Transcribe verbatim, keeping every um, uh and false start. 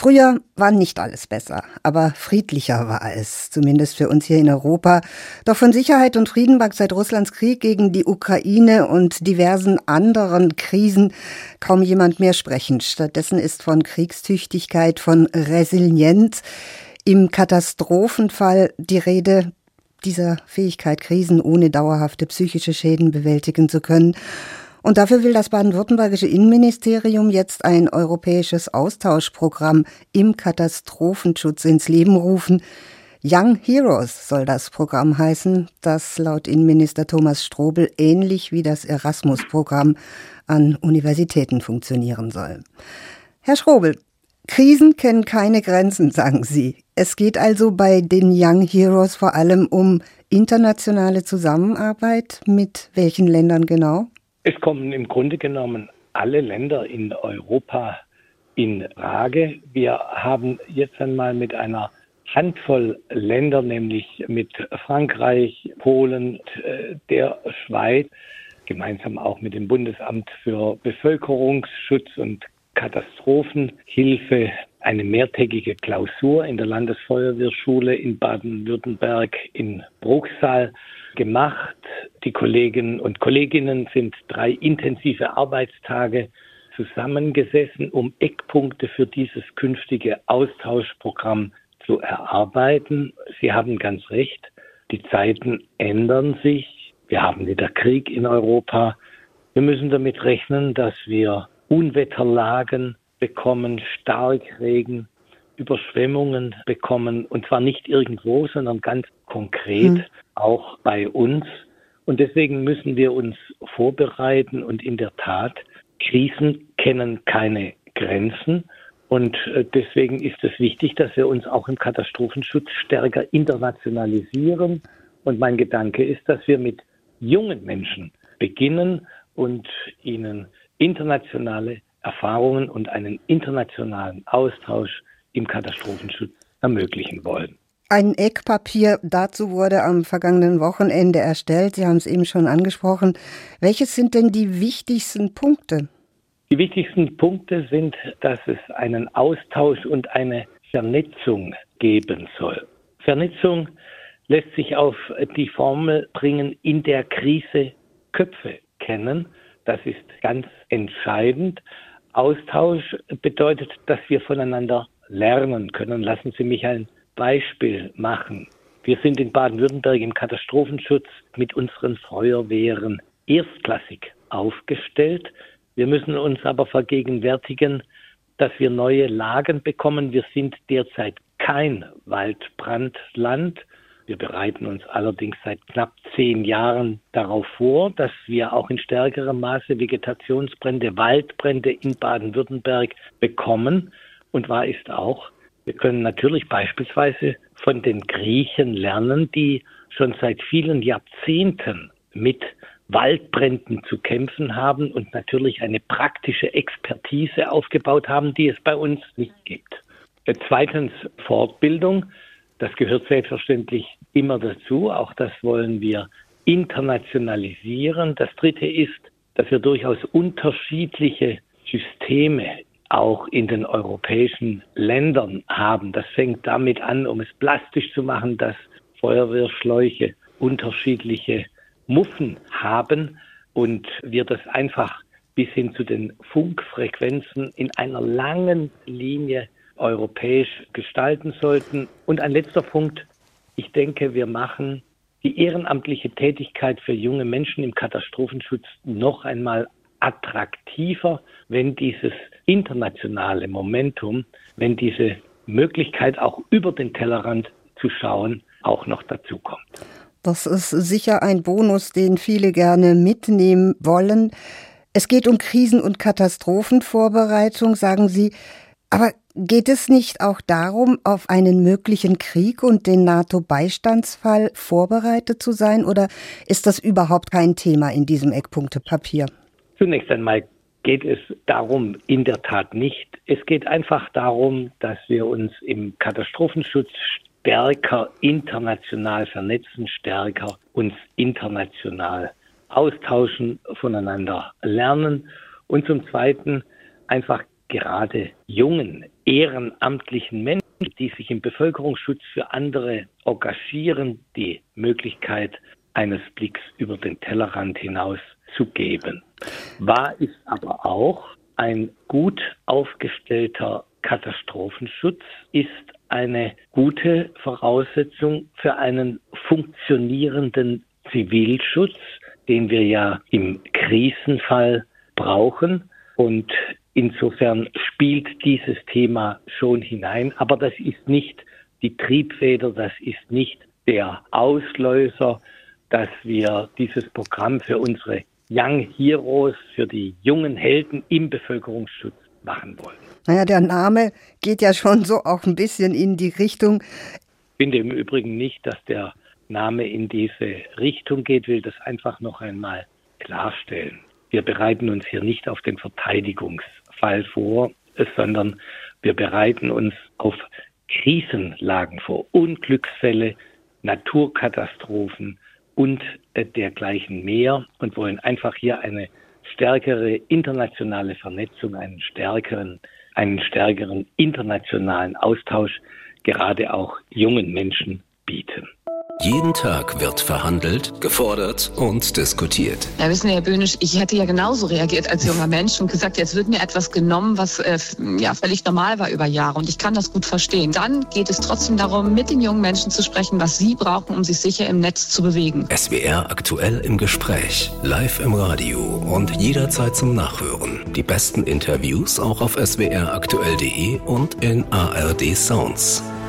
Früher war nicht alles besser, aber friedlicher war es, zumindest für uns hier in Europa. Doch von Sicherheit und Frieden mag seit Russlands Krieg gegen die Ukraine und diversen anderen Krisen kaum jemand mehr sprechen. Stattdessen ist von Kriegstüchtigkeit, von Resilienz im Katastrophenfall die Rede, dieser Fähigkeit, Krisen ohne dauerhafte psychische Schäden bewältigen zu können. Und dafür will das baden-württembergische Innenministerium jetzt ein europäisches Austauschprogramm im Katastrophenschutz ins Leben rufen. Young Heroes soll das Programm heißen, das laut Innenminister Thomas Strobel ähnlich wie das Erasmus-Programm an Universitäten funktionieren soll. Herr Strobel, Krisen kennen keine Grenzen, sagen Sie. Es geht also bei den Young Heroes vor allem um internationale Zusammenarbeit. Mit welchen Ländern genau? Es kommen im Grunde genommen alle Länder in Europa in Frage. Wir haben jetzt einmal mit einer Handvoll Länder, nämlich mit Frankreich, Polen, der Schweiz, gemeinsam auch mit dem Bundesamt für Bevölkerungsschutz und Katastrophenhilfe, eine mehrtägige Klausur in der Landesfeuerwehrschule in Baden-Württemberg in Bruchsal gemacht. Die Kolleginnen und Kolleginnen sind drei intensive Arbeitstage zusammengesessen, um Eckpunkte für dieses künftige Austauschprogramm zu erarbeiten. Sie haben ganz recht, die Zeiten ändern sich. Wir haben wieder Krieg in Europa. Wir müssen damit rechnen, dass wir Unwetterlagen bekommen, Starkregen, Überschwemmungen bekommen, und zwar nicht irgendwo, sondern ganz konkret hm. auch bei uns. Und deswegen müssen wir uns vorbereiten, und in der Tat, Krisen kennen keine Grenzen. Und deswegen ist es wichtig, dass wir uns auch im Katastrophenschutz stärker internationalisieren. Und mein Gedanke ist, dass wir mit jungen Menschen beginnen und ihnen internationale Erfahrungen und einen internationalen Austausch im Katastrophenschutz ermöglichen wollen. Ein Eckpapier dazu wurde am vergangenen Wochenende erstellt. Sie haben es eben schon angesprochen. Welches sind denn die wichtigsten Punkte? Die wichtigsten Punkte sind, dass es einen Austausch und eine Vernetzung geben soll. Vernetzung lässt sich auf die Formel bringen: in der Krise Köpfe kennen. Das ist ganz entscheidend. Austausch bedeutet, dass wir voneinander lernen können. Lassen Sie mich ein Beispiel machen. Wir sind in Baden-Württemberg im Katastrophenschutz mit unseren Feuerwehren erstklassig aufgestellt. Wir müssen uns aber vergegenwärtigen, dass wir neue Lagen bekommen. Wir sind derzeit kein Waldbrandland. Wir bereiten uns allerdings seit knapp zehn Jahren darauf vor, dass wir auch in stärkerem Maße Vegetationsbrände, Waldbrände in Baden-Württemberg bekommen. Und wahr ist auch, wir können natürlich beispielsweise von den Griechen lernen, die schon seit vielen Jahrzehnten mit Waldbränden zu kämpfen haben und natürlich eine praktische Expertise aufgebaut haben, die es bei uns nicht gibt. Zweitens Fortbildung. Das gehört selbstverständlich immer dazu. Auch das wollen wir internationalisieren. Das Dritte ist, dass wir durchaus unterschiedliche Systeme auch in den europäischen Ländern haben. Das fängt damit an, um es plastisch zu machen, dass Feuerwehrschläuche unterschiedliche Muffen haben und wir das einfach bis hin zu den Funkfrequenzen in einer langen Linie europäisch gestalten sollten. Und ein letzter Punkt: Ich denke, wir machen die ehrenamtliche Tätigkeit für junge Menschen im Katastrophenschutz noch einmal attraktiver, wenn dieses internationale Momentum, wenn diese Möglichkeit, auch über den Tellerrand zu schauen, auch noch dazu kommt. Das ist sicher ein Bonus, den viele gerne mitnehmen wollen. Es geht um Krisen- und Katastrophenvorbereitung, sagen Sie. Aber geht es nicht auch darum, auf einen möglichen Krieg und den NATO-Beistandsfall vorbereitet zu sein? Oder ist das überhaupt kein Thema in diesem Eckpunktepapier? Zunächst einmal geht es darum in der Tat nicht. Es geht einfach darum, dass wir uns im Katastrophenschutz stärker international vernetzen, stärker uns international austauschen, voneinander lernen und zum Zweiten einfach gerade jungen, ehrenamtlichen Menschen, die sich im Bevölkerungsschutz für andere engagieren, die Möglichkeit eines Blicks über den Tellerrand hinaus zu geben. Wahr ist aber auch, ein gut aufgestellter Katastrophenschutz ist eine gute Voraussetzung für einen funktionierenden Zivilschutz, den wir ja im Krisenfall brauchen. Und insofern spielt dieses Thema schon hinein. Aber das ist nicht die Triebfeder, das ist nicht der Auslöser, dass wir dieses Programm für unsere Young Heroes, für die jungen Helden im Bevölkerungsschutz machen wollen. Naja, der Name geht ja schon so auch ein bisschen in die Richtung. Ich finde im Übrigen nicht, dass der Name in diese Richtung geht, will das einfach noch einmal klarstellen. Wir bereiten uns hier nicht auf den Verteidigungsfall vor, sondern wir bereiten uns auf Krisenlagen vor, Unglücksfälle, Naturkatastrophen und dergleichen mehr und wollen einfach hier eine stärkere internationale Vernetzung, einen stärkeren, einen stärkeren internationalen Austausch gerade auch jungen Menschen bieten. Jeden Tag wird verhandelt, gefordert und diskutiert. Ja, wissen Sie, Herr Böhnisch, ich hätte ja genauso reagiert als junger Mensch und gesagt, jetzt wird mir etwas genommen, was äh, ja völlig normal war über Jahre und ich kann das gut verstehen. Dann geht es trotzdem darum, mit den jungen Menschen zu sprechen, was sie brauchen, um sich sicher im Netz zu bewegen. S W R aktuell im Gespräch, live im Radio und jederzeit zum Nachhören. Die besten Interviews auch auf s w r aktuell punkt d e und in A R D Sounds.